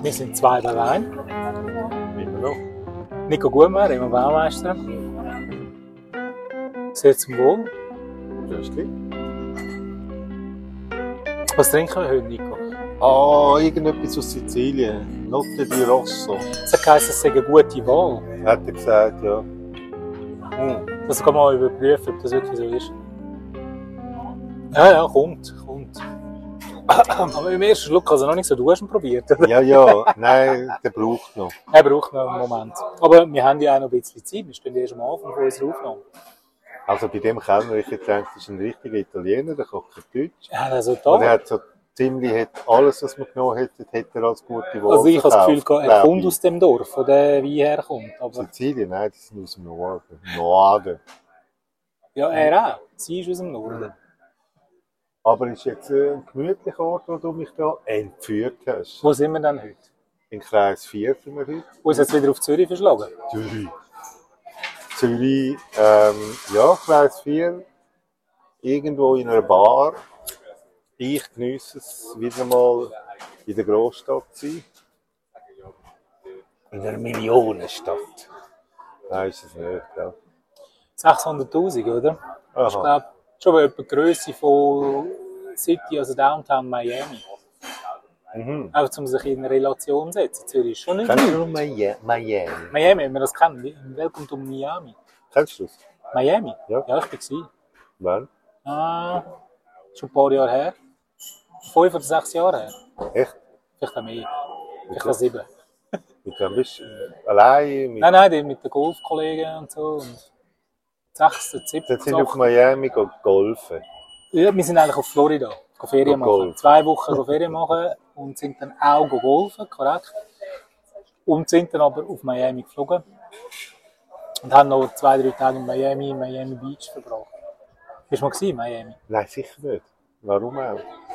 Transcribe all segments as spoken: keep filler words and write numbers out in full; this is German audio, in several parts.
Wir sind zwei daheim. Immer noch. Nico Gutmer, immer Baumeister. Sehr zum Wohl. Grüßli. Was trinken wir heute, Nico? Ah, irgendetwas aus Sizilien. Notte di Rosso. Das heisst, es sei eine gute Wahl. Hat er gesagt, ja. Hm. Das kann man mal überprüfen, ob das wirklich so ist. Ja, ja, kommt, kommt. Aber im ersten Schluck also noch nicht so. Du hast ihn probiert, oder? Ja, ja. Nein, der braucht noch. Er braucht noch einen Moment. Aber wir haben ja auch noch ein bisschen Zeit. Wir stehen erst am Anfang von unserer Aufnahme. Also bei dem Kellner, ich gedacht, das ist ein richtiger Italiener, der kocht Deutsch. Ja, also Und er da. hat so ziemlich hat alles, was wir genommen hätten, hätte er als gute Wahl Also ich habe das Gefühl, verkauft, er glaub kommt ich. aus dem Dorf, wo der Wein herkommt. Aber Sizilien? Nein, die sind aus dem Norden. Norden. ja, er auch. Sie ist aus dem Norden. Aber es ist jetzt ein gemütlicher Ort, wo du mich da entführt hast. Wo sind wir denn heute? In Kreis vier sind wir heute. Wo ist jetzt wieder auf Zürich verschlagen? Zürich. Zürich, ähm, ja, Kreis vier. Irgendwo in einer Bar. Ich geniesse es, wieder mal in der Großstadt zu sein. In einer Millionenstadt. Nein, ist es nicht, ja. sechshunderttausend, oder? Ich Aha. glaube, schon etwa die Grösse von City, also Downtown Miami. Mhm. Einfach um sich in Relation zu setzen. Zürich ist schon nicht Kennst gut. du Miami? Miami? Miami, wenn wir das kennen. Welcome to Miami. Kennst du das? Miami? Ja. Ja, ich war gewesen. Wann? Ah, schon ein paar Jahre her. Fünf oder sechs Jahre her. Echt? Vielleicht auch mehr. Vielleicht auch sieben. Mit wem bist du? Allein? Mit Nein, nein, die mit den Golfkollegen und so. Und sechs, sieben, Jetzt sind wir auf Miami go- golfen. Ja, wir sind eigentlich auf Florida. Go Ferien Go machen. golfen. Zwei Wochen go Ferien machen und sind dann auch go golfen, korrekt. Und sind dann aber auf Miami geflogen. Und haben noch zwei, drei Tage in Miami, in Miami Beach verbracht. Bist du mal gewesen, in Miami? Nein, sicher nicht. Warum auch?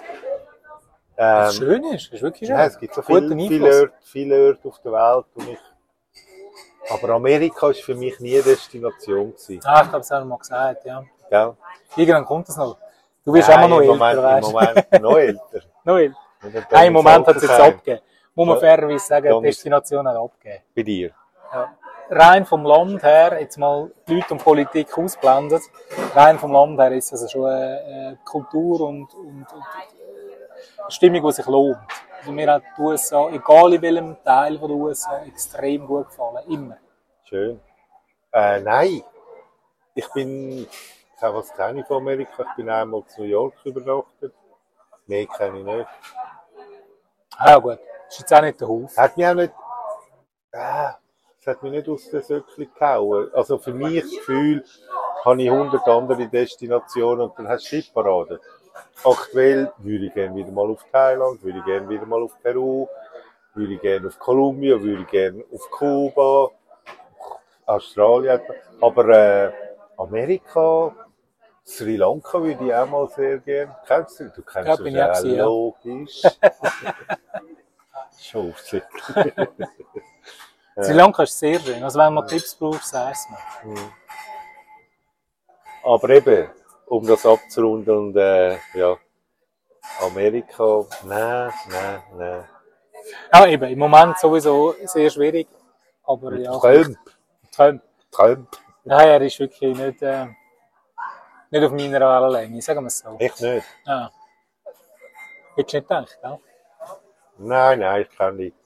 Was Ähm, schön ist, ist wirklich schön. Nein, es gibt so Guten viele, Einfluss. viele, Orte, viele Orte auf der Welt. Und ich, aber Amerika war für mich nie eine Destination gewesen. Ah, ich glaube, das haben wir mal gesagt, ja. Gell? Irgendwann kommt das noch. Du bist Nein, auch noch im älter, Moment, weißt im Moment noch älter. Noch älter. Und dann Nein, im Moment hat es jetzt Altersheim. abgegeben. Muss man Ja. fairerweise sagen, Dann die ist- Destination hat abgegeben. Bei dir. Ja. Rein vom Land her, jetzt mal die Leute und Politik ausblendet, rein vom Land her ist es schon eine, eine Kultur und, und, und eine Stimmung, die sich lohnt. Also mir hat die U S A, egal in welchem Teil von der U S A, extrem gut gefallen. Immer. Schön. Äh, nein. Ich bin, ich habe was kenne ich von Amerika. Ich bin einmal zu New York übernachtet. Mehr kenne ich nicht. Ah, ja gut, das ist jetzt auch nicht der Hof. Hat mich auch nicht, ah, es hat mich nicht aus den Söckchen gehauen. Also für mich das Gefühl, habe ich hundert andere Destinationen und dann hast du Skiparaden. Aktuell würde ich gerne wieder mal auf Thailand, würde ich gerne wieder mal auf Peru, würde ich gerne auf Kolumbien, würde ich gerne auf Kuba, Australien. Aber äh, Amerika, Sri Lanka würde ich auch mal sehr gerne. Kennst du? Du kennst Ja, das bin ich auch ja, gewesen, ja. logisch. Schon offensichtlich. Sri Lanka ist sehr schön. Also wenn man Tipps braucht, sag's mir. Aber eben, um das abzurunden, und, äh, ja, Amerika, nein, nein, nein. Ja, eben, im Moment sowieso sehr schwierig. Aber ja. Trump, Trump. Trump, Nein, er ist wirklich nicht, äh, nicht auf meiner Wellenlänge, sagen wir es so. echt nicht. Ja. Hättest du nicht gedacht, gell? Nein, nein, ich kann nicht.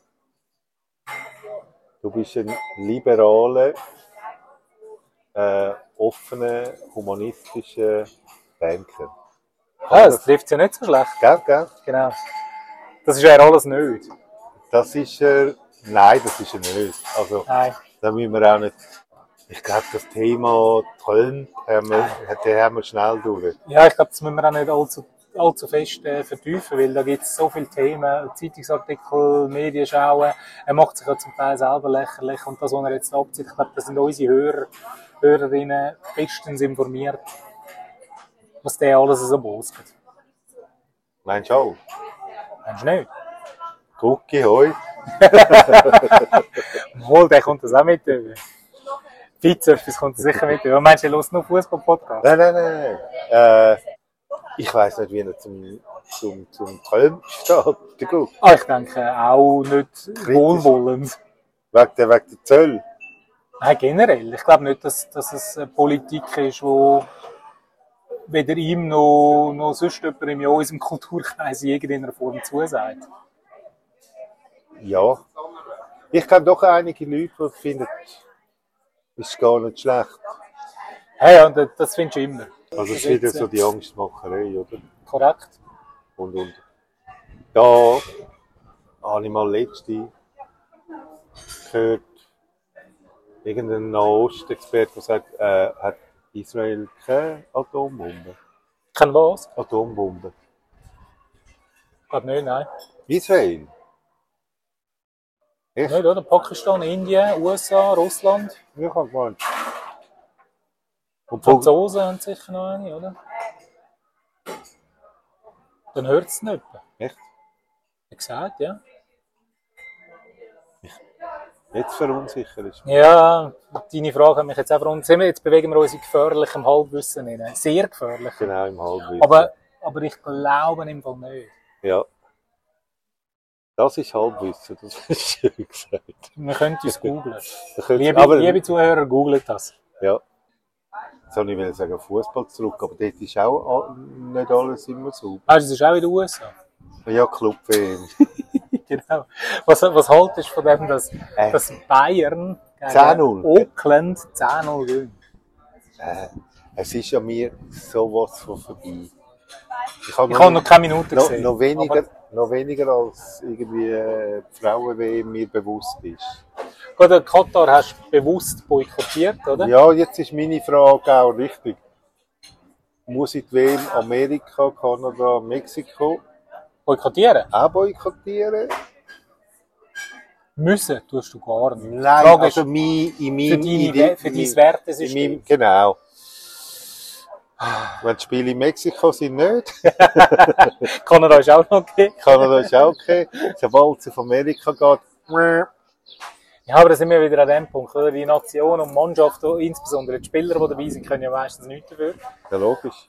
Du bist ein liberaler, äh, offener, humanistischer Banker. Ja, das trifft ja nicht so schlecht. Gell, gell? Genau. Das ist ja alles nicht. Das ist er, nein, das ist er nicht. Also, Nein. da müssen wir auch nicht, ich glaube, das Thema Trump haben wir, den haben wir schnell durch. Ja, ich glaube, das müssen wir auch nicht allzu, allzu fest äh, vertiefen, weil da gibt es so viele Themen, Zeitungsartikel, Medienschauen. Er macht sich ja zum Teil selber lächerlich und das, was er jetzt abzieht, ich glaube, da sind unsere Hörer, Hörerinnen bestens informiert, was der alles so bostet. Meinst du auch? Meinst du nicht? Gucki, hoi. Wohl, der kommt das auch mit über. Vizepfis kommt das sicher mit über. Meinst du, er hört nur Fußball-Podcast? Nein, nein, nein, nein. Äh, ich weiss nicht, wie er zum zum, zum Trump steht. Gut. Ah, ich denke auch nicht wohlwollend. Wegen der, wegen der Zölle? Nein, generell. Ich glaube nicht, dass, dass es eine Politik ist, die weder ihm noch, noch sonst jemandem in unserem Kulturkreis in irgendeiner Form zusagt. Ja. Ich kenne doch einige Leute, die finden, das ist gar nicht schlecht. Ja, ja, das, das findest du immer. Also es ist wieder so die Angstmacherei, oder? Korrekt. Und, und. Da habe ich mal letzte gehört, irgendein Nahostexperte, der sagt, äh, hat Israel keine Atombombe? Kein was? Atombombe. Ich glaube nicht, nein. Israel? Echt? Nicht, oder? Pakistan, Indien, U S A, Russland. Ich habe gemeint. Und die Franzosen haben sicher noch eine, oder? Dann hört es nicht mehr. Echt? Wie gesagt, ja. Jetzt verunsichert ist. Ja, deine Frage hat mich jetzt auch verunsichert. Jetzt bewegen wir uns in gefährlichem Halbwissen rein. Sehr gefährlich. Genau, im Halbwissen. Aber, aber ich glaube im Fall nicht. Ja. Das ist Halbwissen, das hast du schön gesagt. Wir können es googeln. Wir Liebe, aber, liebe Zuhörer, googelt das. Ja. Jetzt wollte ich sagen, Fußball zurück, aber dort ist auch a- nicht alles immer so. Ah, das ist auch in den U S A. Ja, Club-W M. Genau. Was, was haltest du von dem, dass, Äh. dass Bayern zehn null. gegen Oakland zehn null gewinnt? Äh, es ist an mir sowas von vorbei. Ich habe Ich habe noch keine Minute noch, gesehen. noch, weniger, Aber, noch weniger als irgendwie äh, die Frauen-W M mir bewusst ist. gut, den Katar hast du bewusst boykottiert, oder? Ja, jetzt ist meine Frage auch richtig. Muss ich die W M Amerika, Kanada, Mexiko Boykottieren? auch boykottieren? Müssen tust du gar nicht. Nein, Frage also ist, mein, in für, meinem... deine, Ide- für in dein meinem- Wertesystem. in meinem- Genau. Wenn die Spiele in Mexiko sind, nicht. Kanada ist auch noch okay. Kanada ist auch okay. Sobald es auf Amerika geht, mäh. Ja, aber da sind wir wieder an dem Punkt, oder? Die Nation und Mannschaft, insbesondere die Spieler, die dabei sind, können ja meistens nichts dafür. Ja, logisch.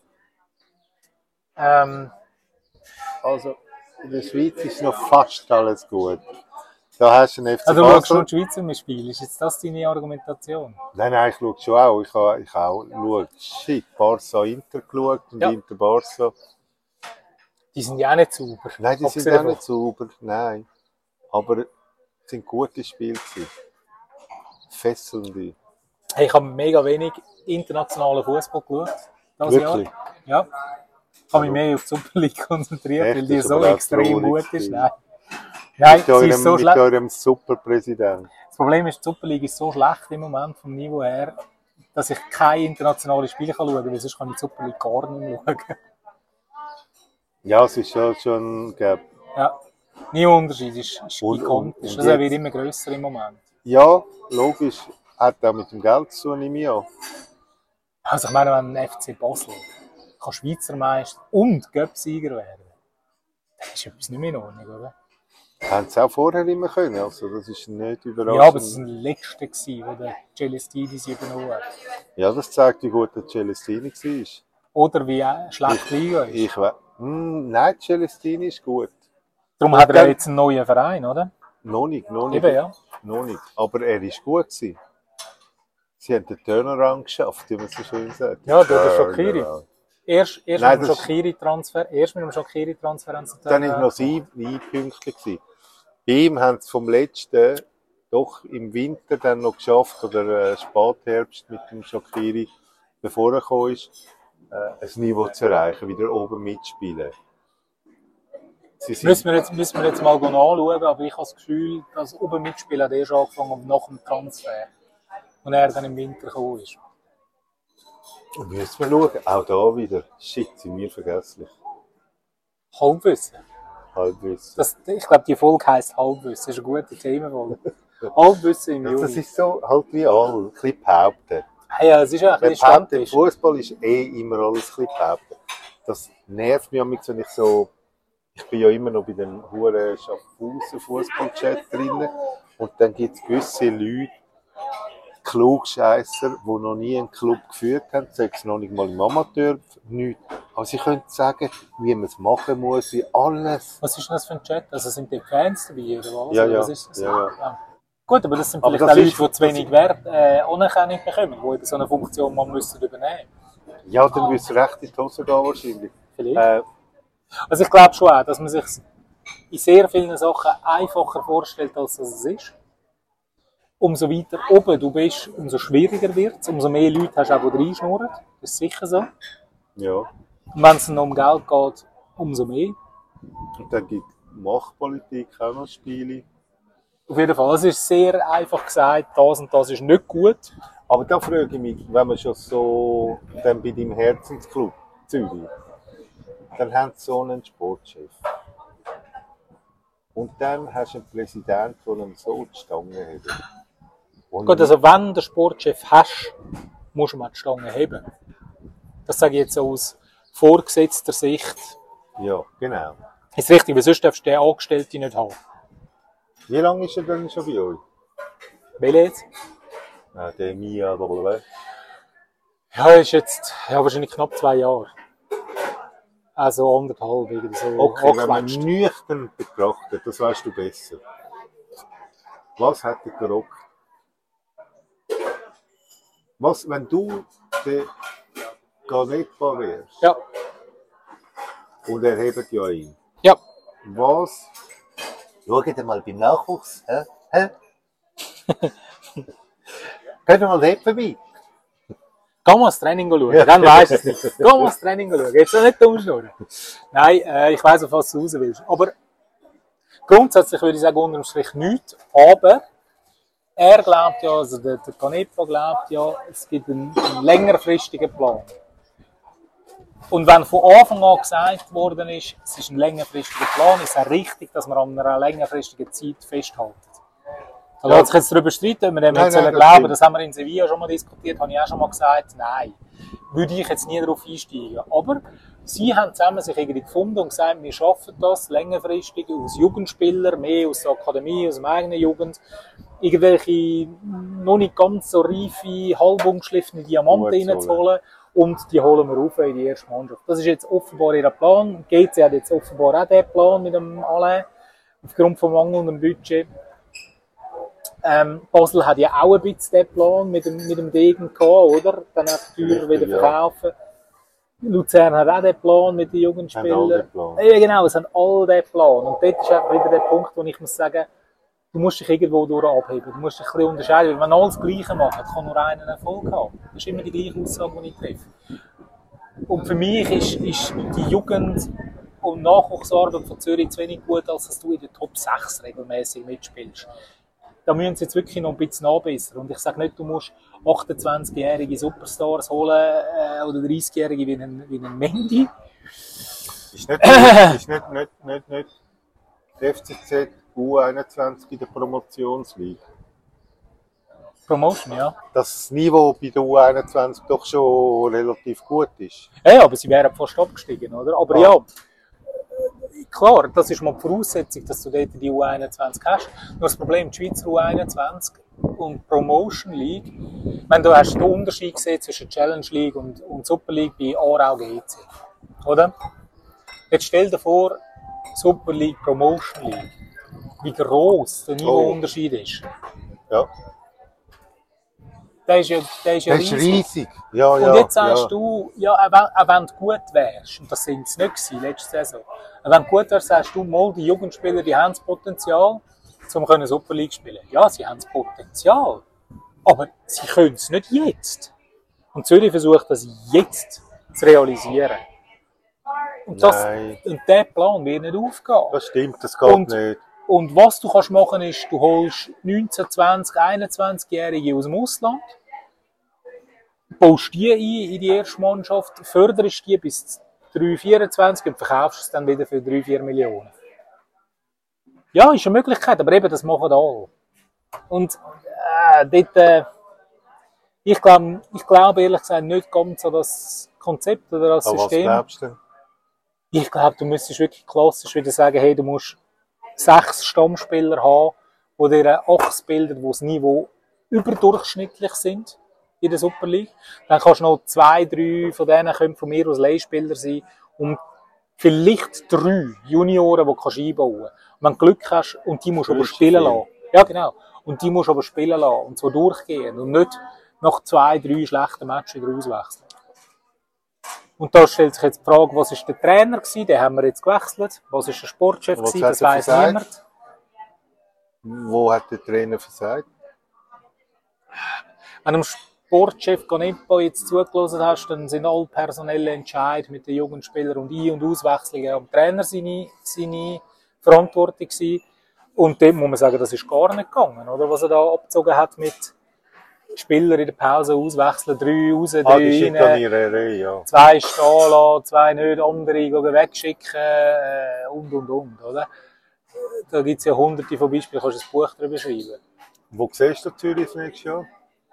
Ähm, Also, in der Schweiz ist noch fast alles gut. Da hast du einen F C also du schaust Basel. schon die Schweizer im Spiel. Ist jetzt das deine Argumentation? Nein, nein, ich schaue schon auch. Ich habe ich auch geschaut. Shit, Barca Inter geschaut und Ja. Inter Barca. Die sind ja auch nicht sauber. Nein, die sind Abgesehen auch nicht sauber. Nein. Aber es sind gute Spiele gewesen. Fesselnde. Hey, ich habe mega wenig internationalen Fußball geschaut. Das Wirklich? Jahr. Ja. Ich habe mich mehr auf die Super League konzentriert, Echt? weil die Das ist so aber auch extrem traurig gut ist. gewesen. Nein, Nein Mit sie eurem, ist so mit schlecht. eurem Superpräsidenten. Das Problem ist, die Super League ist so schlecht im Moment vom Niveau her, dass ich keine internationalen Spiele schauen kann, weil sonst kann ich die Super League gar nicht mehr schauen. Ja, es ist schon, schon gell. Ja. Nie Unterschied, ist, ist Und- gigantisch. und Also er jetzt- wird immer grösser im Moment. Ja, logisch. Hat auch mit dem Geld zu tun, nehme ich an. Also ich meine, wenn ein F C Basel kann Schweizer Meister und Göpp-Sieger werden, dann ist etwas nicht mehr in Ordnung, oder? Haben sie auch vorher immer können, also das ist nicht überraschend. Ja, aber es waren die Letzten, die der Celestini sie übernommen hat. Ja, das zeigt, wie gut der Celestini war. Oder wie äh, schlecht die Liga ist. Ich we- hm, nein, Celestini ist gut. Darum hat er ja jetzt einen neuen Verein, oder? Noch nicht, noch nicht. Eben, ja. Noch nicht. Aber er ist gut gewesen. Sie haben den Turnaround geschafft, wie man so schön sagt. Ja, durch den Shaqiri. Turnaround. Erst, erst Nein, mit dem das- Shaqiri-Transfer, erst mit dem Shaqiri-Transfer haben sie Dann war noch ein Pünktchen gewesen. Bei ihm haben sie vom letzten doch im Winter dann noch geschafft, oder äh, Spätherbst mit dem Shaqiri, bevor er gekommen ist, äh, ein Niveau zu erreichen, wieder oben mitspielen. Sie sind, Müssen wir jetzt, müssen wir jetzt mal anschauen, aber ich habe das Gefühl, dass oben mitspielen hat erst angefangen nach dem Transfer. Und er dann im Winter gekommen ist. müssen wir schauen, auch da wieder. Shit, sind wir vergesslich. Halbwissen. Halbwissen. Das, ich glaube, die Folge heisst Halbwissen. Das ist eine gute Themenfolge. Halbwissen im Ja, Juni. das ist so halt wie all, ein bisschen behaupten. Ah ja, es ist ja ein Wer bisschen behauptet, Stammtisch. Fußball ist eh immer alles ein bisschen behaupten. Das nervt mich manchmal, wenn ich so, ich bin ja immer noch bei dem huren Schaffhausen Fußballchat drin und dann gibt es gewisse Leute, Klugscheisser, die noch nie einen Club geführt haben, sechs noch nicht mal im Amateur, nichts. Aber sie können sagen, wie man es machen muss, wie alles. Was ist denn das für ein Chat? Also sind die Fans dabei oder was? Ja, oder ja. was ist das? Ja, ja. Ja. Gut, aber das sind Aber vielleicht das auch Leute, ist- die zu wenig Wert äh, Anerkennung bekommen, die eben so eine Funktion mal müssen übernehmen Ja, dann wird es recht in die Hose gehen wahrscheinlich. müssen. Äh, Also ich glaube schon auch, dass man sich in sehr vielen Sachen einfacher vorstellt, als das es ist. Umso weiter oben du bist, umso schwieriger wird es, umso mehr Leute hast du auch, die reinschnurren. Das ist sicher so. ja. Und wenn es noch um Geld geht, umso mehr. Und dann gibt Machtpolitik auch noch Spiele. Auf jeden Fall, es ist sehr einfach gesagt, das und das ist nicht gut. Aber da frage ich mich, wenn man schon so, dann bei deinem Herzensclub Zürich, dann haben sie so einen Sportchef. Und dann hast du einen Präsidenten, der ihn so die Stange hat. Und Gut, also wenn du den Sportchef hast, musst du mal die Stange heben. Das sage ich jetzt aus vorgesetzter Sicht. ja, genau. Ist richtig, weil sonst darfst du den Angestellten nicht haben. Wie lange ist er denn schon bei euch? Welcher jetzt? Ah, der Mia, blablabla. Ja, ist jetzt ja, wahrscheinlich knapp zwei Jahre. Also anderthalb, irgendwie so. Okay, wenn man angequetscht. nüchtern betrachtet, das weißt du besser. Was hat er gerockt? Was, wenn du der Ganepa wärst Ja, und er hebt ja ihn, ja. was? Schaut mal beim Nachwuchs, hä? Hä? Können wir mal dort vorbei? Geh mal das Training schauen, Ja. dann weisst du es nicht. Geh mal das Training schauen, jetzt nicht umschnurren. Nein, äh, ich weiss, auf was du raus willst. Aber grundsätzlich würde ich sagen, unterm Strich nichts. Aber er glaubt ja, also der, der Canepa glaubt ja, es gibt einen, einen längerfristigen Plan. Und wenn von Anfang an gesagt worden ist, es ist ein längerfristiger Plan, ist es auch richtig, dass man an einer längerfristigen Zeit festhält. Da Ja. lässt sich jetzt darüber streiten, ob wir dem Nein, jetzt nein, sollen das glauben. stimmt. Das haben wir in Sevilla schon mal diskutiert, habe ich auch schon mal gesagt, nein. Würde ich jetzt nie darauf einsteigen. Aber sie haben zusammen sich irgendwie gefunden und gesagt, wir schaffen das längerfristig aus Jugendspielern, mehr aus der Akademie, aus der eigenen Jugend. Irgendwelche noch nicht ganz so reife, halb ungeschliffene Diamanten Gut, so, reinzuholen. Und die holen wir auf in die erste Mannschaft. Das ist jetzt offenbar ihr Plan. G C hat jetzt offenbar auch den Plan mit dem Alain. Aufgrund vom mangelnden Budget. Ähm, Basel hat ja auch ein bisschen den Plan mit dem, mit dem Degen gehabt, oder? Dann auch die Tür wieder Ja. verkaufen. Luzern hat auch den Plan mit den Haben alle Jugendspielern. den Plan. Ja, genau, es haben alle den Plan. Und dort ist einfach wieder der Punkt, wo ich muss sagen, du musst dich irgendwo durch abheben. Du musst dich ein bisschen unterscheiden. Weil wenn alle das Gleiche machen, kann nur einer Erfolg haben. Das ist immer die gleiche Aussage, die ich treffe. Und für mich ist, ist die Jugend- und Nachwuchsarbeit von Zürich zu wenig gut, als dass du in der Top sechs regelmäßig mitspielst. Da müssen sie jetzt wirklich noch ein bisschen nachbessern. Und ich sage nicht, du musst achtundzwanzigjährige Superstars holen äh, oder dreißigjährige wie einen, wie einen Mendy. Ist nicht, ist nicht, nicht, nicht, nicht die F C Z U einundzwanzig in der Promotionsliga. Promotion, ja. Dass das Niveau bei der U einundzwanzig doch schon relativ gut ist. Ja, aber sie wären fast abgestiegen, oder? Aber Ah. ja, klar, das ist mal die Voraussetzung, dass du dort die U einundzwanzig hast. Nur das Problem, die Schweizer U einundzwanzig und die Promotion League, wenn du hast den Unterschied gesehen zwischen Challenge League und, und Super League bei Aarau G C, oder? Jetzt stell dir vor, Super League, Promotion League, wie gross der Niveauunterschied ist. Ja. Der ist ja, der ist ja Das ist riesig. riesig. Ja, ja, Und jetzt sagst ja. du, ja, auch wenn, auch wenn du gut wärst, und das sind es nicht gewesen, letzte Saison, auch wenn du gut wärst, sagst du, mal, die Jugendspieler, die haben das Potenzial, um Super League zu spielen. Ja, sie haben das Potenzial, aber sie können es nicht jetzt. Und Zürich versucht das jetzt zu realisieren. Und, das, Nein. und dieser Plan wird nicht aufgehen. Das stimmt, das geht Und- nicht. Und was du kannst machen ist, du holst neunzehn, zwanzig, einundzwanzigjährige aus dem Ausland, baust die ein in die erste Mannschaft, förderst die bis drei, vierundzwanzig und verkaufst es dann wieder für drei, vier Millionen. Ja, ist eine Möglichkeit, aber eben, das machen alle. Und äh, dort, äh, ich glaube ich glaub, ehrlich gesagt nicht ganz an das Konzept oder das Aber was System. glaubst du denn? Ich glaube, du müsstest wirklich klassisch wieder sagen, hey, du musst sechs Stammspieler haben, die dir eine Achse bilden, die das Niveau überdurchschnittlich sind in der Super League. Dann kannst du noch zwei, drei von denen können von mir aus Leihspieler sein und vielleicht drei Junioren, die du einbauen kannst. Und wenn du Glück hast, und die musst du aber spielen lassen. Ja, genau. Und die musst du aber spielen lassen. Und so durchgehen. Und nicht nach zwei, drei schlechten Matches wieder auswechseln. Und da stellt sich jetzt die Frage, was war der Trainer gewesen? Den haben wir jetzt gewechselt. Was war der Sportchef gewesen? Das weiss niemand. Wo hat der Trainer versagt? Wenn du dem Sportchef Ganepo jetzt zugelassen hast, dann sind alle personelle Entscheidungen mit den Jugendspielern und Ein- und Auswechslungen am Trainer seine, seine Verantwortung gewesen. Und dem muss man sagen, das ist gar nicht gegangen, oder? Was er da abgezogen hat mit Spieler in der Pause auswechseln, drei raus, drei ah, die rein, ja. zwei stehen lassen, zwei nicht, andere wegschicken äh, und, und, und, oder? Da gibt es ja hunderte von Beispielen, kannst du ein Buch darüber schreiben. Wo siehst du Zürich das nächste Jahr?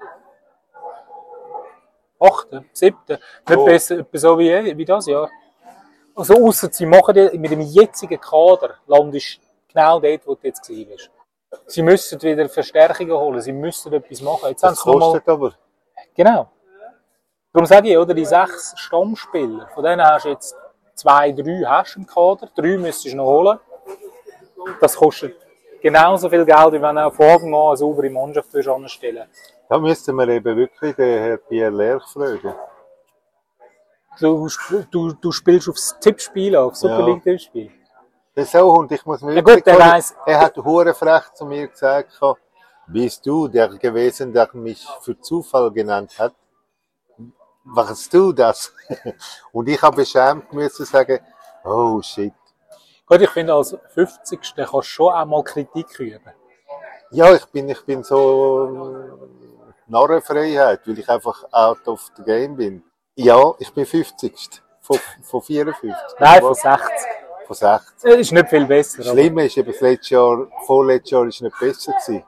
Achte, siebte, nicht oh. besser, etwa so wie, wie das Jahr. Also ausser sie machen die, mit dem jetzigen Kader landest genau dort, wo du jetzt warst. Sie müssen wieder Verstärkungen holen, sie müssen etwas machen. Jetzt das kostet mal... aber. Genau. Darum sage ich, oder, die sechs Stammspieler, von denen hast du jetzt zwei, drei hast im Kader, drei müsstest du noch holen. Das kostet genauso viel Geld, wie wenn du von Anfang an eine saubere Mannschaft anstellen würdest. Da müssten wir eben wirklich den Herrn Pierre Lerch fragen. Du, du, du spielst aufs Tippspiel, auf Super League Tippspiel. Das ist auch, und ich muss mir ja, gut, der weiss. Er hat hure-frech zu mir gesagt, bist du der gewesen, der mich für Zufall genannt hat? Machst du das? Und ich habe beschämt müssen sagen, oh shit. Gut, ich finde, als fünfzigsten kannst du schon einmal Kritik üben. Ja, ich bin, ich bin so Narrenfreiheit, weil ich einfach out of the game bin. Ja, ich bin fünfzigsten Von, von vierundfünfzig. Nein, von sechzig. Von sechzig. Das ist nicht viel besser. Das Schlimme ist, eben das letzte Jahr, vorletztes Jahr ist nicht besser gewesen.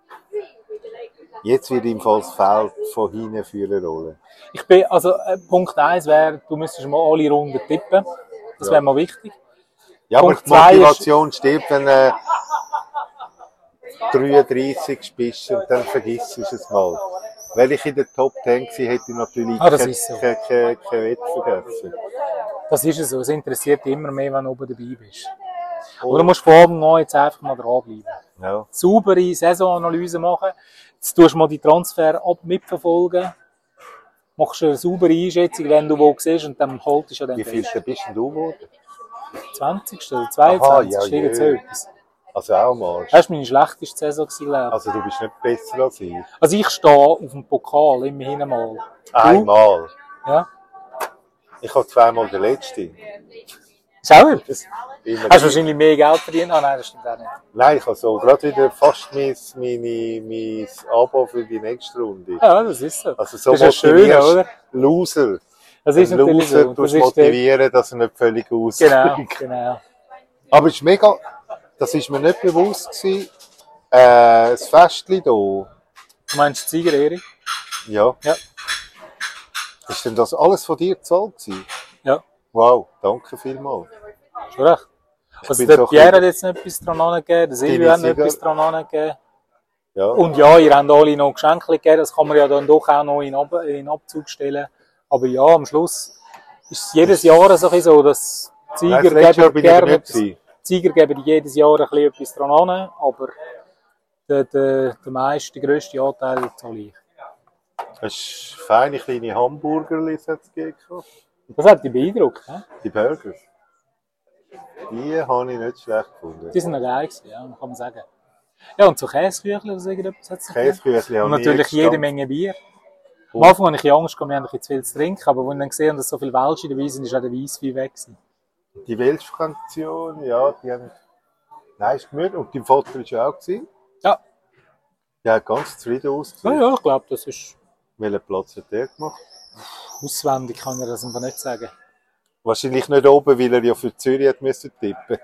Jetzt wird im Fall das Feld von hinten für eine Rolle. Ich bin, also, äh, Punkt eins wäre, du müsstest mal alle Runden tippen. Das wäre mal wichtig. Ja, Punkt aber die Motivation ist... stirbt, wenn du äh, dreiunddreissig bist und dann vergisst du es mal. Weil ich in der Top zehn war, hätte ich natürlich ah, kein, so. kein, kein, kein Wett vergessen. Das ist es so. Es interessiert dich immer mehr, wenn du oben dabei bist. Oh. Oder du musst von oben an jetzt einfach mal dranbleiben. Ja. Saubere Saisonanalyse machen. Jetzt tust du mal die Transfer ab mitverfolgen. Machst eine saubere Einschätzung, wenn du wo siehst, und dann haltest du ja dann Wie viel bist denn du geworden? zwanzigsten oder zweiundzwanzigsten Aha, ja, so etwas. Also auch mal. Das war meine schlechteste Saison, glaube ich. Also du bist nicht besser als ich? Also ich stehe auf dem Pokal, immerhin einmal. Einmal? Ja. Ich habe zweimal den letzten. Ist auch etwas? Immer Hast du wahrscheinlich mehr Geld verdient? Ah nein, das stimmt auch nicht. Nein, ich habe so gerade wieder fast mein, meine, mein Abo für die nächste Runde. Ja, das ist so. Also so das ist schön, oder? Loser. Das ist natürlich Loser, so. Du musst motivieren, dass er nicht völlig ausgeht. Genau, genau. Aber es ist mega, das ist mir nicht bewusst gewesen, äh, das Festli da. Du meinst Siegerehrung? Ja. Ja. Ist denn das alles von dir gezahlt gewesen? Ja. Wow, danke vielmals. Schon recht. Also der so Pierre hat jetzt noch etwas dran angegeben, der Silvio hat noch etwas dran angegeben. Ja. Und ja, ihr habt alle noch Geschenke gegeben, das kann man ja dann doch auch noch in, Ab in Abzug stellen. Aber ja, am Schluss ist es jedes Jahr so, so dass die Sieger Nein, geben gerne etwas, die Sieger geben jedes Jahr ein bisschen etwas dran an, aber der, der, der meiste, der grösste Anteil zahle ich. Hast du feine kleine Hamburgerlis gegeben? Das hat dich beeindruckt, he? Die Burger. Die habe ich nicht schlecht gefunden. Die sind noch geil gewesen, ja, kann man sagen. Ja, und so Käseküchli oder so irgendetwas hat es noch Käseküchli und natürlich jede Menge Bier. Am Anfang hatte ich Angst, wir haben zu viel zu trinken, aber als ich dann gesehen habe, dass so viele Welsche dabei sind, ist auch der Weisswein weg gewesen. Die Welschkantion, ja, die haben... Nein, ist gemütlich. Und dein Vater war ja auch gewesen? Ja. Der hat ganz zufrieden ausgesehen. Ja, ja, ich glaube, das ist... Welchen Platz hat der gemacht? Auswendig kann ich das einfach nicht sagen. Wahrscheinlich nicht oben, weil er ja für Zürich hat müssen tippen.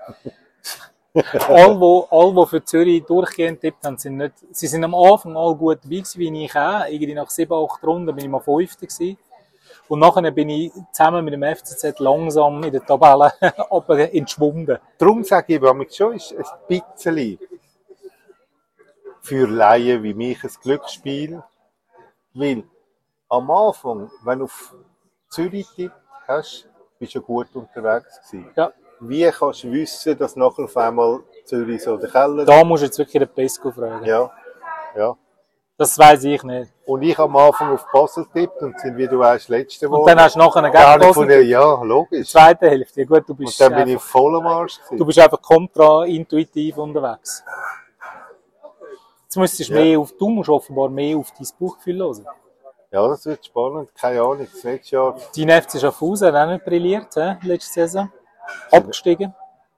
alle, die, alle, die für Zürich durchgehend tippt haben, sind nicht, sie sind am Anfang alle gut dabei gewesen, wie ich auch. Irgendwie nach sieben, acht Runden bin ich mal fünfter gewesen. Und nachher bin ich zusammen mit dem F C Z langsam in der Tabelle entschwunden. Darum sage ich, aber schon ist ein bisschen für Laien wie mich ein Glücksspiel. Weil am Anfang, wenn du auf Zürich tippt hast, bist du gut unterwegs gewesen. Ja. Wie kannst du wissen, dass nachher auf einmal Zürich so der Keller... Da musst du jetzt wirklich den Pesco fragen. Ja, ja. Das weiss ich nicht. Und ich am Anfang auf Basel tippt und sind, wie du weißt, letzte geworden. Und dann hast du nachher eine Dann habe ich Basel gefunden, ja, logisch. die zweite Hälfte. Ja, gut, du bist Und dann bin ich einfach, voll am Arsch gewesen. du bist einfach kontraintuitiv unterwegs. Jetzt müsstest du, Ja. mehr auf, du musst offenbar mehr auf dein Bauchgefühl hören. Ja, das wird spannend. Keine Ahnung, das nächste Jahr. Dein F C Schaffhausen hat auch nicht brilliert, he, letzte Saison. Abgestiegen.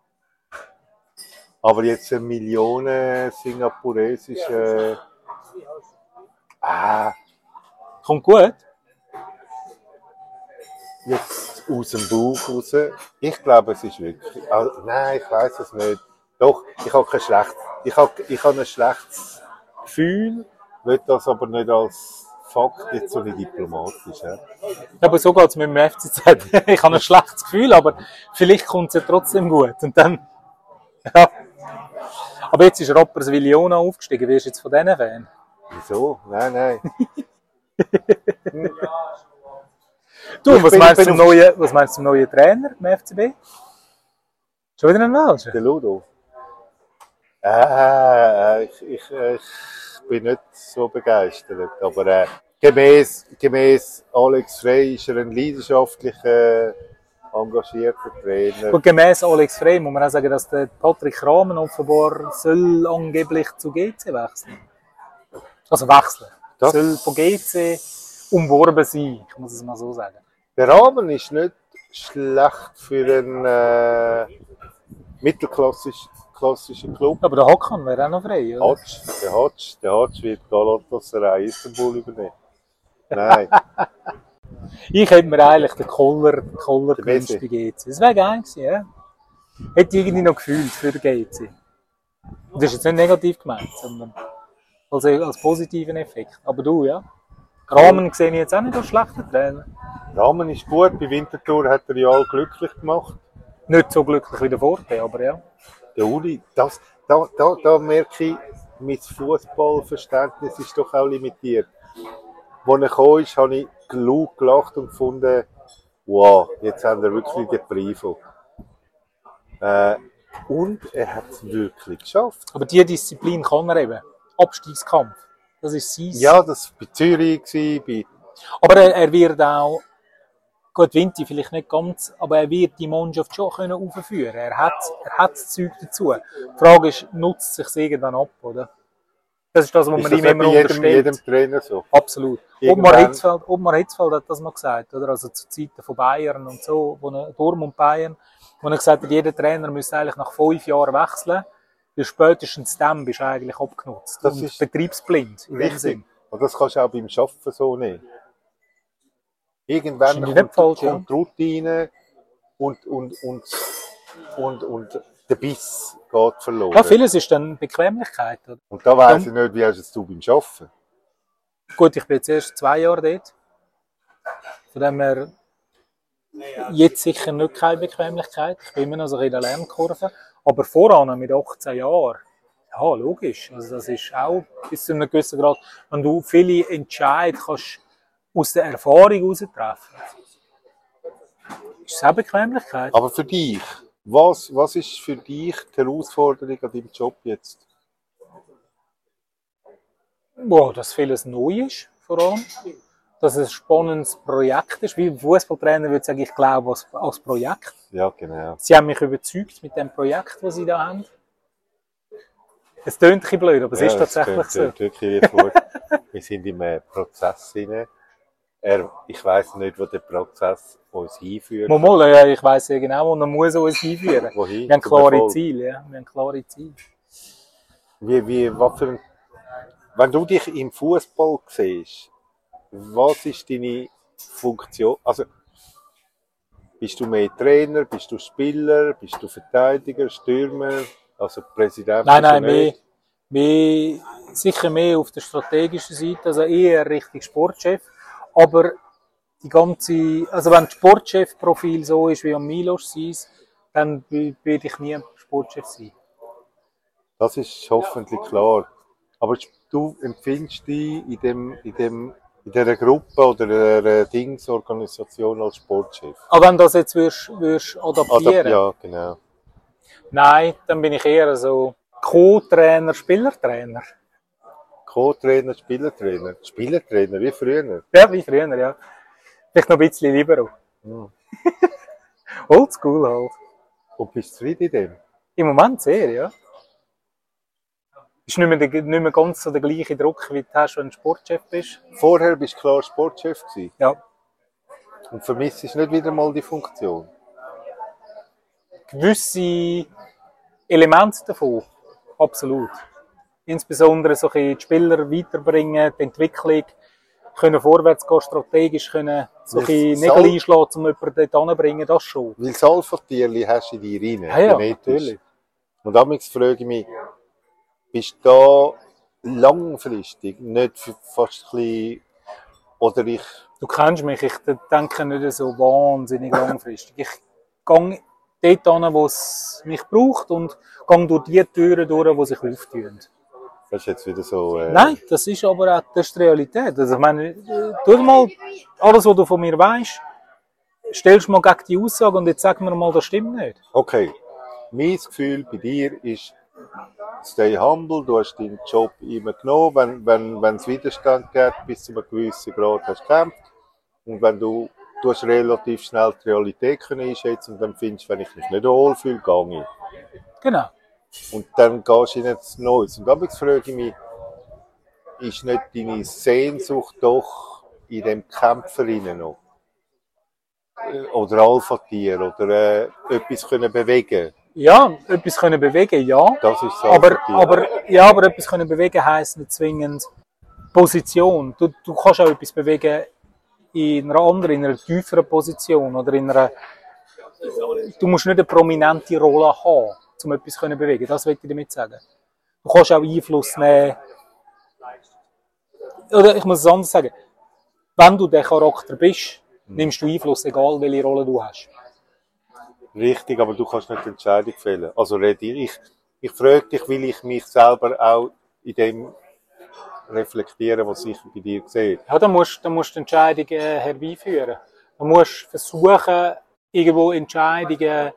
Aber jetzt eine Million singapuresische... Ah, Kommt gut. jetzt aus dem Bauch raus. Ich glaube, es ist wirklich... Also, nein, ich weiss es nicht. Doch, ich habe kein schlechtes... Ich habe, ich habe ein schlechtes Gefühl, will das aber nicht als Fakt jetzt so nicht diplomatisch. Ja? Aber so geht es mit dem F C Z. Ich habe ein schlechtes Gefühl, aber vielleicht kommt es ja trotzdem gut. Und dann... Ja. Aber jetzt ist Rapperswil-Jona aufgestiegen. Wie ist jetzt von diesen Fan? Wieso? Nein, nein. Du, Ich was bin- meinst, ich du bin zum neuen, was meinst du zum neuen Trainer im F C B? Schon wieder ein Welschen? Der Ludo. Äh, ich, ich, ich bin nicht so begeistert. Aber äh, gemäß, gemäß Alex Frey ist er ein leidenschaftlicher, engagierter Trainer. Und gemäss Alex Frey muss man auch sagen, dass der Patrick Rahmen offenbar soll angeblich zu G C wechseln. Also wechseln. Das- Soll von G C umworben sein, ich muss es mal so sagen. Der Rahmen ist nicht schlecht für einen äh, mittelklassischen klassischen Club. Aber der Hakan wäre auch noch frei, oder? Hatsch, der Hatsch, der Hatsch wird Galatasaray Istanbul übernehmen. Nein, Ich hätte mir eigentlich den Koller, den Koller Der gewünscht Bessi. bei G C. Das wäre geil gewesen, ja. Hätte ich irgendwie noch gefühlt für den G C. Und das ist jetzt nicht negativ gemeint, sondern als, als positiven Effekt. Aber du, ja. Rahmen sehe ich jetzt auch nicht als schlechter Trainer. Rahmen ist gut. Bei Winterthur hat er ja alle glücklich gemacht. Nicht so glücklich wie der Vorteil, aber ja. Der Uli, das, da, da, da merke ich, mein Fußballverständnis ist doch auch limitiert. Als er kam, ist, habe ich laut gelacht und gefunden, wow, jetzt haben wir wirklich den Bravo. Äh, und er hat es wirklich geschafft. Aber diese Disziplin kann er eben. Abstiegskampf. Das ist sein. Ja, das war bei Zürich, gewesen, bei Aber er, er wird auch, gut, Vinti vielleicht nicht ganz, aber er wird die Mannschaft schon können aufführen. Er hat, er hat das Zeug dazu. Die Frage ist, nutzt sich irgendwann ab, oder? Das ist das, was ist man das ihm immer bei jedem, unterstellt. jedem Trainer so. Absolut. Irgendwann- Ottmar Hitzfeld, Ottmar Hitzfeld hat das mal gesagt, oder? Also zu Zeiten von Bayern und so, wo er, Dortmund Bayern, wo er gesagt hat, jeder Trainer müsste eigentlich nach fünf Jahren wechseln, weil spätestens dann bist du eigentlich abgenutzt. Das und ist betriebsblind, in dem Richtig. Sinn. Und das kannst du auch beim Arbeiten so nicht. Irgendwann Wahrscheinlich nicht kommt, falsch, ja. kommt die Routine und, und, und, und, und der Biss geht verloren. Ja, vieles ist dann Bequemlichkeit, oder? Und da weiss ich nicht, wie hast es du beim Arbeiten? Gut, ich bin jetzt erst zwei Jahre dort. Von dem her, jetzt sicher nicht keine Bequemlichkeit. Ich bin immer noch so in der Lernkurve. Aber voran mit achtzehn Jahren, ja, logisch. Also das ist auch bis zu einem gewissen Grad, wenn du viele Entscheidungen kannst aus der Erfahrung heraus treffen. Ist es auch Bequemlichkeit? Aber für dich, was, was ist für dich die Herausforderung an deinem Job jetzt? Boah, dass vieles neu ist, vor allem. Dass es ein spannendes Projekt ist. Wie ein Fußballtrainer würde ich sagen, ich glaube als, als Projekt. Ja, genau. Sie haben mich überzeugt mit dem Projekt, das sie da haben. Es klingt ein bisschen blöd, aber es Ja, ist tatsächlich das so. klingt wirklich wie vor. Wir sind im äh, Prozess hinein. Er, ich weiss nicht, wo der Prozess uns hinführt. Mal, mal, ja, ich weiss ja genau, wo man muss uns hinführen. Wohin? Wir haben Zum klare Erfolg. Ziele, ja. Wir haben klare Ziele. Wie, wie, was für ein, wenn du dich im Fußball siehst, was ist deine Funktion? Also, bist du mehr Trainer, bist du Spieler, bist du Verteidiger, Stürmer, also Präsident? Nein, bist du nein, mehr, nicht? mehr, sicher mehr auf der strategischen Seite, also eher Richtung Sportchef. Aber die ganze, also wenn das Sportchef-Profil so ist wie am Milos sein, dann werde ich nie Sportchef sein. Das ist hoffentlich klar. Aber du empfindest dich in, dem, in, dem, in dieser Gruppe oder einer Dingsorganisation als Sportchef? Aber wenn du das jetzt würdest, würdest adaptieren? Adap- ja, genau. Nein, dann bin ich eher so Co-Trainer, Spielertrainer. Co-Trainer, Spielertrainer. Spielertrainer, wie früher. Ja, wie früher, ja. Vielleicht noch ein bisschen lieber. Ja. Oldschool halt. Und bist du zufrieden in dem? Im Moment sehr, ja. Ist nicht mehr, der, nicht mehr ganz so der gleiche Druck, wie du hast, wenn du Sportchef bist. Vorher bist du klar Sportchef gewesen. Ja. Und vermisst du nicht wieder mal die Funktion? Gewisse Elemente davon. Absolut. Insbesondere so ein bisschen die Spieler weiterbringen, die Entwicklung, können vorwärts gehen, strategisch können so ein bisschen Nägel einschlagen, um jemanden dort hinzubringen, das schon. Weil das Alpha-Tierli hast du in dir rein, Ja, ja, genetisch. natürlich. Und damals frage ich mich, bist du da langfristig nicht fast ein bisschen, oder ich... Du kennst mich, ich denke nicht so wahnsinnig langfristig. Ich gehe dort hin, wo es mich braucht und gehe durch die Türen durch, die sich auftun. Das ist jetzt wieder so... Äh... Nein, das ist aber auch das ist die Realität. Also, ich meine, tu mal alles, was du von mir weißt, stellst mal gegen die Aussage und jetzt sag mir mal, das stimmt nicht. Okay, mein Gefühl bei dir ist, stay humble, du hast deinen Job immer genommen, wenn, wenn, wenn es Widerstand gibt, bis zu einem gewissen Grad hast du gekämpft. Und wenn du, du hast relativ schnell die Realität können einschätzen und dann findest du, wenn ich mich nicht wohlfühle, gehe ich. Genau. Und dann gehst du in etwas Neues. Und dann frage ich mich, ist nicht deine Sehnsucht doch in dem Kämpfer noch? Oder Alpha-Tier, oder äh, etwas können bewegen? Ja, etwas können bewegen, ja. Das ist das aber, Alpha-Tier. aber, ja, aber etwas können bewegen heisst nicht zwingend Position. Du, du kannst auch etwas bewegen in einer anderen, in einer tieferen Position oder in einer... Du musst nicht eine prominente Rolle haben, um etwas zu bewegen. Das will ich damit sagen. Du kannst auch Einfluss nehmen. Oder ich muss es anders sagen. Wenn du der Charakter bist, nimmst du Einfluss, egal welche Rolle du hast. Richtig, aber du kannst nicht die Entscheidung fällen. Also rede ich. Ich, ich frage dich, will ich mich selber auch in dem reflektieren, was ich bei dir sehe. Ja, dann musst, dann musst du Entscheidungen herbeiführen. Du musst versuchen, irgendwo Entscheidungen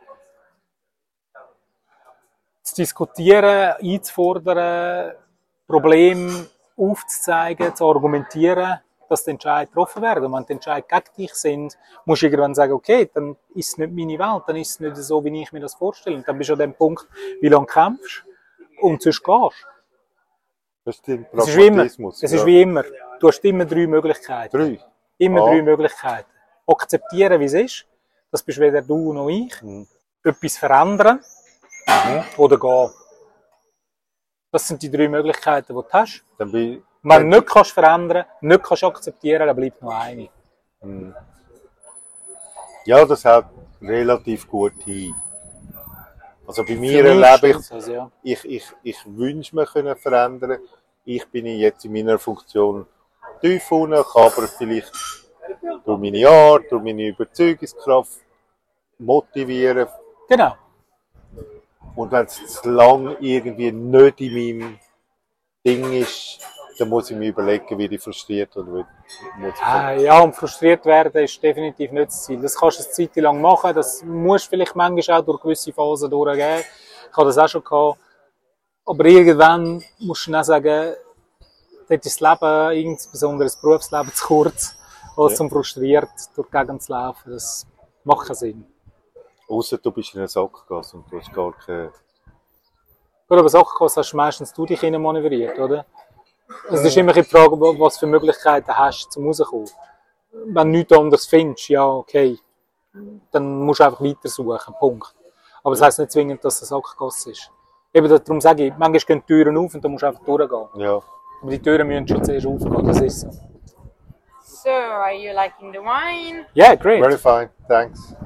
zu diskutieren, einzufordern, Probleme aufzuzeigen, zu argumentieren, dass die Entscheidungen getroffen werden. Und wenn die Entscheidungen gegen dich sind, musst du irgendwann sagen, okay, dann ist es nicht meine Welt, dann ist es nicht so, wie ich mir das vorstelle. Und dann bist du an dem Punkt, wie lange kämpfst und sonst gehst. Das ist der Es ist wie immer. Pragmatismus. Es ja. ist wie immer. Du hast immer drei Möglichkeiten. Drei? Immer Ah. drei Möglichkeiten. Akzeptieren, wie es ist. Das bist weder du noch ich. Mhm. Etwas verändern. Oder gehen. Das sind die drei Möglichkeiten, die du hast. Dann bin, Wenn du nicht kannst verändern, nicht kannst akzeptieren, dann bleibt noch eine. Mhm. Ja, das hat relativ gut hin. Also bei mir Für mich erlebe ich, stimmt das, ja. ich, ich, ich wünsche mir können verändern. Ich bin jetzt in meiner Funktion tief unten, kann aber vielleicht durch meine Art, durch meine Überzeugungskraft motivieren. Genau. Und wenn es zu lang irgendwie nicht in meinem Ding ist, dann muss ich mir überlegen, wie ich frustriert oder wie muss ich Äh, ja, und frustriert werden ist definitiv nicht das Ziel. Das kannst du eine Zeit lang machen, das musst du vielleicht manchmal auch durch gewisse Phasen durchgehen. Ich habe das auch schon gehabt. Aber irgendwann musst du dann auch sagen, dort ist das Leben, insbesondere das Berufsleben, zu kurz, als Ja. zum frustriert durch die Gegend zu laufen. Das macht keinen Sinn. Ausser du bist in eine Sackgasse und du hast gar keine... Gut, aber Sackgasse hast du meistens du dich hinein manövriert, oder? Also es ist immer die Frage, was für Möglichkeiten hast du, zum rauskommen. Wenn du nichts anderes findest, ja, okay, dann musst du einfach weiter suchen, Punkt. Aber das heisst nicht zwingend, dass es eine Sackgasse ist. Eben darum sage ich, manchmal gehen die Türen auf und dann musst du einfach durchgehen. Ja. Aber die Türen müssen schon zuerst aufgehen, das ist so. So, are you liking the wine? Yeah, great. Very fine, thanks.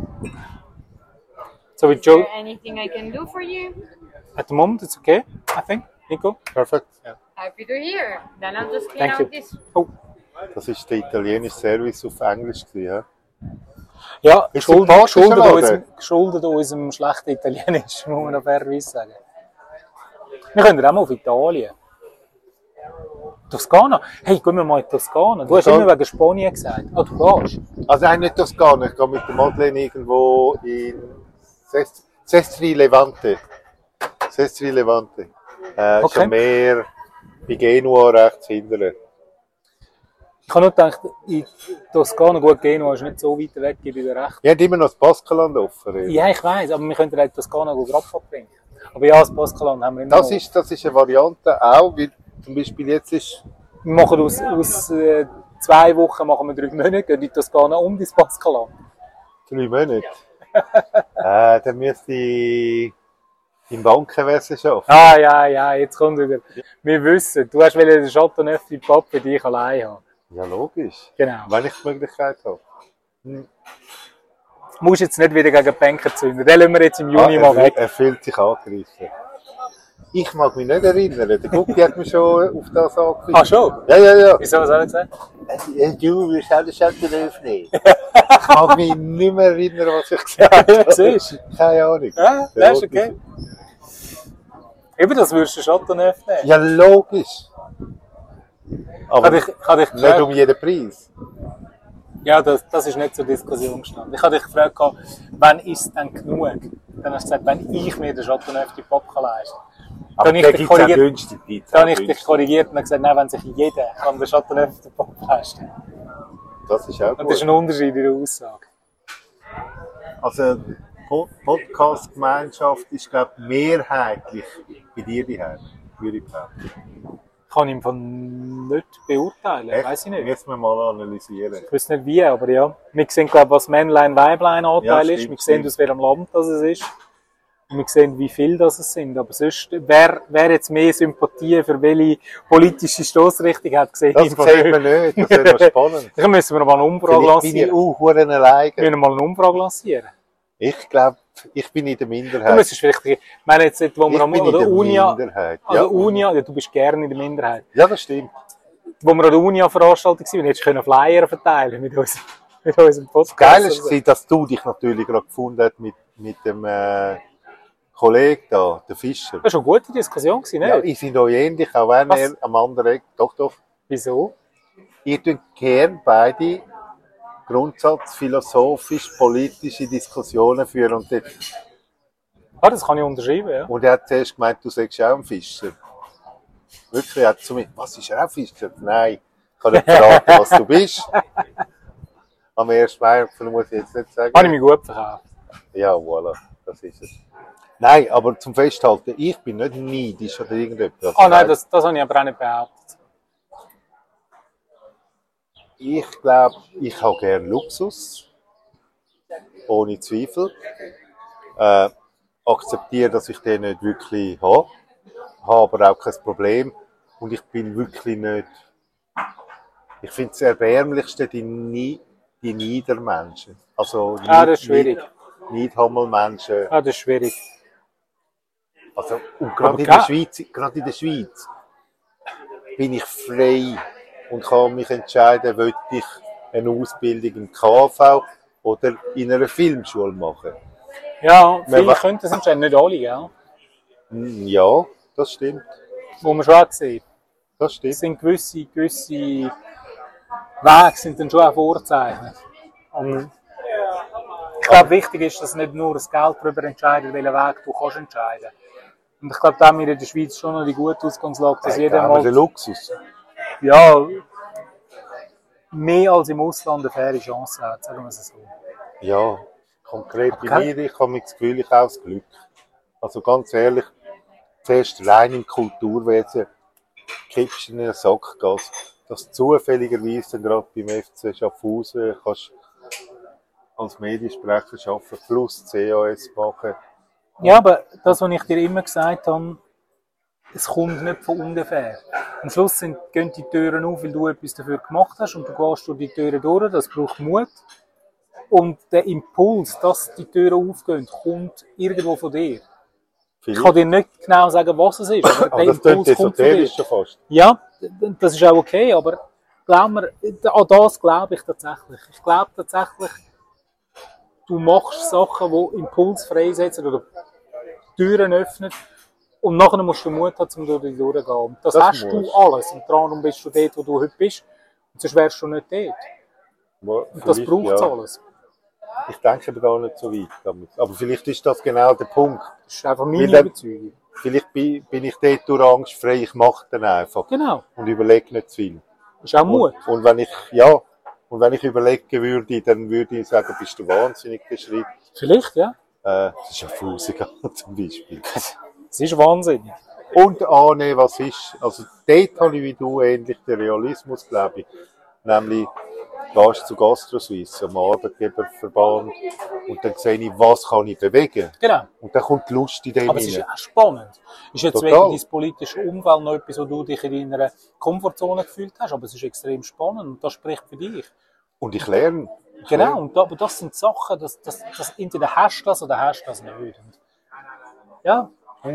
So with Is Joe, there anything I can do for you? at the moment it's okay, I think. Nico? Perfect. Happy to hear. Then I'll just clean Thank out you. this. Oh. Das war der italienische Service auf Englisch. Ja? Ja, Ist geschuldet, sympathischer geschuldet, Laden? unserem, geschuldet unserem schlechten Italienisch, muss man noch fairerweise sagen. Wir können auch mal auf Italien. Toskana? Hey, gehen wir mal in die Toskana. Du hast Ja. immer wegen Spanien gesagt. Ah, du gehst. Also nein, nicht Toskana. Ich gehe mit der Madeleine irgendwo in Ses- Sestri Levante. Sestri Levante. Äh, Okay. Ist am Meer, bei Genua rechts hinten. Ich habe nur gedacht, in Toskana, gut, Genua ist nicht so weit weg, gebe ich dir recht. Wir haben immer noch das Baskenland offen. Ja, ich weiss, aber wir könnten in Toskana gut Abfahrt bringen. Aber ja, das Baskenland haben wir immer Das noch. ist, das ist eine Variante auch, wie zum Beispiel jetzt ist, Wir machen aus, aus äh, zwei Wochen machen wir drei Monate, gehen in Toskana um das Baskenland. drei Monate. äh, dann müsste ich im Bankenwesen arbeiten. Ah, ja, ja, jetzt kommt wieder. Wir wissen, du hast wollen den Chateauneuf du Pape für dich allein haben. Ja, logisch. Genau. Wenn ich die Möglichkeit habe. Du musst jetzt nicht wieder gegen die Banker zünden. Den lassen wir jetzt im Juni Ah, mal er, weg. er fühlt sich angegriffen. Ich mag mich nicht erinnern. Der Gucki hat mich schon auf das angegriffen. Ah, schon? Ja, ja, ja. Wieso, was hat er gesagt? Äh, Du wirst auch den Chateauneuf nehmen. Ich mag mich nicht mehr erinnern, was ich gesagt habe. Ja, siehst du? Keine Ahnung. Ja, das ist okay. Eben, das würdest du Chateauneuf nehmen. Ja, logisch. Aber Kann dich, kann dich nicht gefragt, um jeden Preis. ja, das, das ist nicht zur Diskussion gestanden. Ich habe dich gefragt, wann ist es denn genug? Dann hast du gesagt, wenn ich mir den Chateauneuf du Pape leisten kann. Aber Dann ich der dich gibt's auch korrigiert, günstig. gibt's dann auch habe ich dich günstig. korrigiert und gesagt, nein, wenn sich jeder kann den Chateauneuf du Pape leisten kann. Das ist auch Und das ist gut. ein Unterschied in der Aussage. Also, Po- Podcast-Gemeinschaft ist, glaube ich, mehrheitlich bei dir daheim, würde ich behaupten. Kann ich von nicht beurteilen, weiß ich nicht. Müssen wir mal analysieren. Ich weiß nicht wie, aber ja. Wir sehen, glaube ich, was Männlein-Weiblein-Anteil Ja, ist. stimmt, Wir sehen, stimmt. aus welchem Land das es ist. Und wir sehen, wie viel das es sind. Aber sonst, wer, wer jetzt mehr Sympathie für welche politische Stossrichtung hat, gesehen. Das sieht man nicht, das ist noch spannend. Dann müssen wir mal eine Umfrage Vielleicht bin ich lancieren. auch verdammt alleine. Wir müssen mal eine Umfrage lancieren. Ich glaube, ich bin in der Du Minderheit. müsstest vielleicht, ich meine jetzt nicht, wo Ich wir am, bin in oder der Unia, Minderheit. also Ja. Unia, ja, du bist gerne in der Minderheit. Ja, das stimmt. Wo wir an der Unia-Veranstaltung waren, hättest du Flyer verteilen mit uns, mit unserem Podcast. Geil war, dass du dich natürlich gerade gefunden hast mit, mit dem äh, Kollegen da, der Fischer. Das war schon eine gute Diskussion, nicht? Ja, ich sind euch ähnlich, auch wenn Was? er am anderen Eck. Doch, doch. Wieso? Ihr tut gern beide Grundsatz philosophisch politische Diskussionen führen. Und, dort- Ah, das kann ich unterschreiben, ja. und er hat zuerst gemeint, du sagst auch ein Fischer. Wirklich, er hat zu mir, was ist er auch Fischer? Nein, ich kann nicht verraten, was du bist. Am ersten Mal muss ich jetzt nicht sagen. Habe ich mich gut verkauft. Ja, voilà, das ist es. Nein, aber zum Festhalten, ich bin nicht neidisch oder irgendetwas. Ah nein, das, das habe ich aber auch nicht behauptet. Ich glaube, ich habe gerne Luxus. Ohne Zweifel. Äh, akzeptiere, dass ich den nicht wirklich habe. Habe aber auch kein Problem. Und ich bin wirklich nicht. Ich finde das Erbärmlichste die, Nie die Niedermenschen. Also Ah, das ist schwierig. Niedhammelmenschen. Ah, das ist schwierig. Also, und Aber gerade in klar. der Schweiz, gerade in der Schweiz bin ich frei und kann mich entscheiden, will ich eine Ausbildung im K V oder in einer Filmschule machen. Ja, viele wa- können das entscheiden, nicht alle, gell? Hm, Ja, das stimmt. Wo man schon auch sieht. Das Es stimmt. sind gewisse, gewisse Wege sind dann schon auch vorzeichnet. Und ich glaube, wichtig ist, dass nicht nur das Geld darüber entscheidet, welchen Weg du kannst entscheiden. Und ich glaube, da haben wir in der Schweiz schon noch die gute Ausgangslage, dass jeder Aber der mal, Luxus. ja, mehr als im Ausland eine faire Chance hat, sagen wir es so. Ja, konkret Aber bei gell? mir, ich habe mich das Gefühl, ich habe das Glück. Also ganz ehrlich, zuerst rein im Kulturwesen kippst du in einen Sackgas, dass du zufälligerweise dann gerade beim F C Schaffhausen kannst als Mediensprecher arbeiten, plus C A S machen. Ja, aber das, was ich dir immer gesagt habe, es kommt nicht von ungefähr. Am Schluss sind, gehen die Türen auf, weil du etwas dafür gemacht hast und du gehst durch die Türen durch, das braucht Mut. Und der Impuls, dass die Türen aufgehen, kommt irgendwo von dir. Ich kann dir nicht genau sagen, was es ist, aber Aber der das klingt Impuls kommt von dir. esoterisch schon fast. Ja, das ist auch okay, aber glaub mir, an das glaube ich tatsächlich. Ich glaube tatsächlich, du machst Sachen, die Impuls freisetzen oder Türen öffnen Und nachher musst du Mut haben, um durch die durchzugehen. Und das, Das hast musst. du alles. Und darum bist du dort, wo du heute bist. Und sonst wärst du nicht dort. Und das Vielleicht, braucht es ja. alles. Ich denke aber gar nicht so weit damit. Aber vielleicht ist das genau der Punkt. Das ist einfach meine Weil dann- Überzeugung. Vielleicht bin, bin ich dort durch Angst frei, ich mache dann einfach. Genau. Und überlege nicht zu viel. Das ist auch Mut. Und, und wenn ich, ja, und wenn ich überlegen würde, dann würde ich sagen, bist du wahnsinnig, der Schritt. Vielleicht, ja. Äh, das ist ja Fusiger zum Beispiel. Das ist wahnsinnig. Und annehmen, was ist. Also dort habe ich wie du ähnlich den Realismus, glaube ich. Nämlich, gehst zu GastroSuisse, am Arbeitgeberverband, und dann sehe ich, was kann ich bewegen. Genau. Und dann kommt die Lust in dem Aber es ist rein. auch spannend. Ist jetzt Total. wegen deines politischen Umfeld noch etwas, wo du dich in deiner Komfortzone gefühlt hast, aber es ist extrem spannend und das spricht für dich. Und ich lerne. Ich Genau, lerne. und da, aber das sind Sachen, das, das, das, entweder hast du das oder hast du das nicht. Und ja,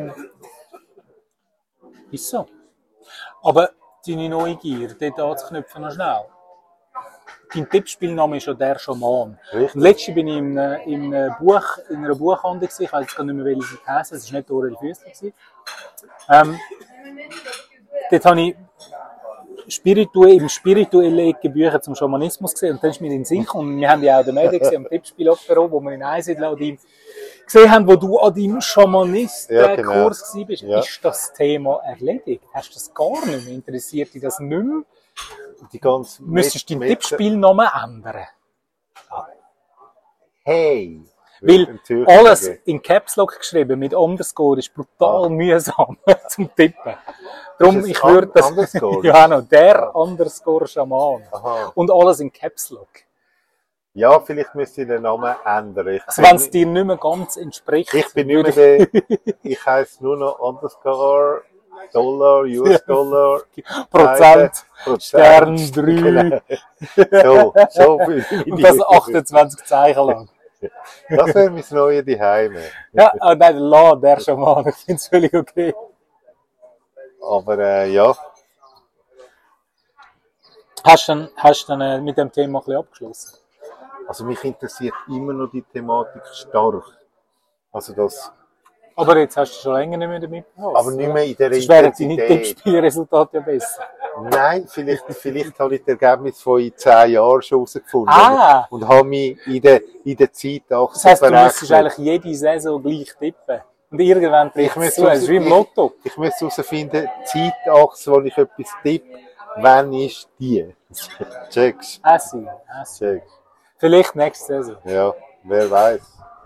ist so. Aber deine Neugier, dort anzuknüpfen noch schnell. Dein Tippspielname ist ja der Schaman. Richtig. Und letztens bin ich in einem, in einem Buch, in einer Buchhandlung gewesen. Ich weiß jetzt gar nicht mehr, welche sie heissen. Es war nicht Aurel Füssli gewesen. Ähm, dort habe ich Spiritu im spirituellen Ecke Bücher zum Schamanismus gesehen. Und dann ist mir in den Sinn gekommen. Und wir haben ja auch den Mädel gesehen, am Tippspiel-Apero, wo wir in Eisedl gesehen haben, wo du an deinem Schamanisten-Kurs Ja, genau. warst. Ja. Ist das Thema erledigt? Hast du das gar nicht mehr? Interessiert dich das nicht mehr? Die ganze Müsstest du Met- deinen Met- Tippspielnamen ändern? Hey! Weil Im Zürcher alles geben. in Caps Lock geschrieben mit Underscore ist brutal mühsam zum Tippen. Darum, Ist es ich würde un- das, Underscore? ja, noch, der Underscore Schaman. Aha. Und alles in Caps Lock. Ja, vielleicht müsste ich den Namen ändern. Ich, Also, wenn es dir nicht mehr ganz entspricht. ich bin nicht mehr der, ich heiße nur noch Underscore, Dollar, U S-Dollar, Prozent, Prozent, Stern drei. Genau. So, so fühle ich Und mich. das achtundzwanzig Zeichen lang. Das wäre mein neues Zuhause. Ja, oh nein, la, der Schaman. Ich finde es völlig okay. Aber äh, ja, Hast du dann, hast du dann äh, mit dem Thema ein bisschen abgeschlossen? also mich interessiert immer noch die Thematik stark. Also das, Aber jetzt hast du schon länger nicht mehr damit befasst. aber nicht mehr in der Sonst wären deine Intensität. Tippspielresultate ja besser. Nein, vielleicht, vielleicht habe ich das Ergebnis von in zehn Jahren schon herausgefunden. Ah. Und habe mich in der, in der Zeitachse Das heisst, du berechnet. müsstest eigentlich jede Saison gleich tippen. Und irgendwann Ich trifft es müsste zu. Es ist wie im Lotto. Ich müsste herausfinden, die Zeitachse, wo ich etwas tippe, wann ist die? Checkst. Essi, Essi. Checkst. Vielleicht nächste Saison. Ja, wer weiß.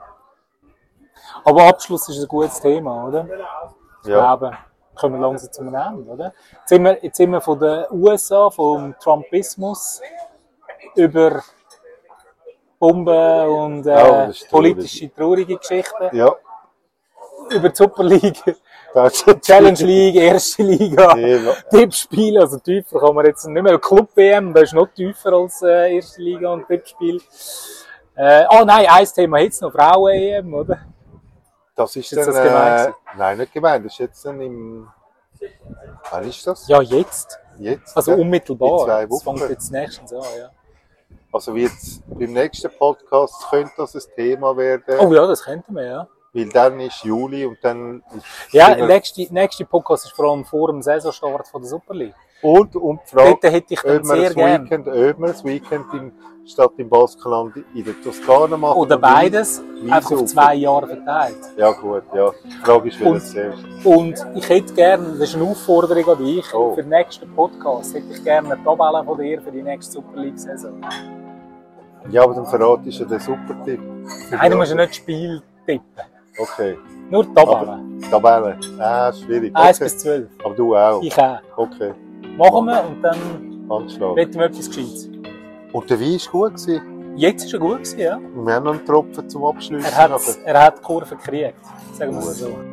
Aber Abschluss ist ein gutes Thema, oder? Ich Ja. glaube, wir kommen langsam zum Ende, oder? Jetzt sind wir, jetzt sind wir von den U S A, vom Trumpismus, über Bomben und äh, Ja, das ist traurig. politische, traurige Geschichten, Ja, über die Super League, das ist Challenge League, Erste Liga, Ja. Tippspiel, also tiefer kann man jetzt nicht mehr. Club-W M, das ist noch tiefer als äh, Erste Liga und Tippspiel. Äh, ah nein, ein Thema jetzt noch, Frauen-E M, oder? Das ist Ist dann, das gemein äh, nein, nicht gemeint. Das ist jetzt dann im, wann ist das? Ja, jetzt. Jetzt? Also ja? unmittelbar. In zwei Das fängt Wochen. jetzt nächstens an, ja. Also wie jetzt beim nächsten Podcast könnte das ein Thema werden, Oh ja, das könnten wir, ja. weil dann ist Juli und dann ist Ja, sind der wir- nächste, nächste Podcast ist vor allem vor dem Saisonstart von der Super League. und, und die Frage, Dort hätte ich dann ob wir sehr das gerne. Weekend, ob wir das Weekend in, statt im Baskenland in der Toskana machen. Oder und beides, wie einfach auf super. zwei Jahre verteilt. wie- Ja gut, ja. Die Frage ist, wie Und- das zuerst. Und ich hätte gerne, das ist eine Aufforderung an dich, Oh. für den nächsten Podcast hätte ich gerne eine Tabelle von dir für die nächste Super League-Saison. Ja, aber dann verratest du den Supertipp. Nein, du musst ja nicht das Spiel tippen. Okay. Nur die Tabelle. Tabelle. Ah, schwierig. eins Okay. bis zwölf. Aber du auch. Ich auch. Okay. Machen wir und dann Handschlag. wetten wir etwas Gescheites. Und der Wein war gut gewesen. Jetzt ist er gut gewesen, ja. Und wir haben noch einen Tropfen zum Abschließen. Er hat, er hat die Kurve gekriegt. Sagen wir es so.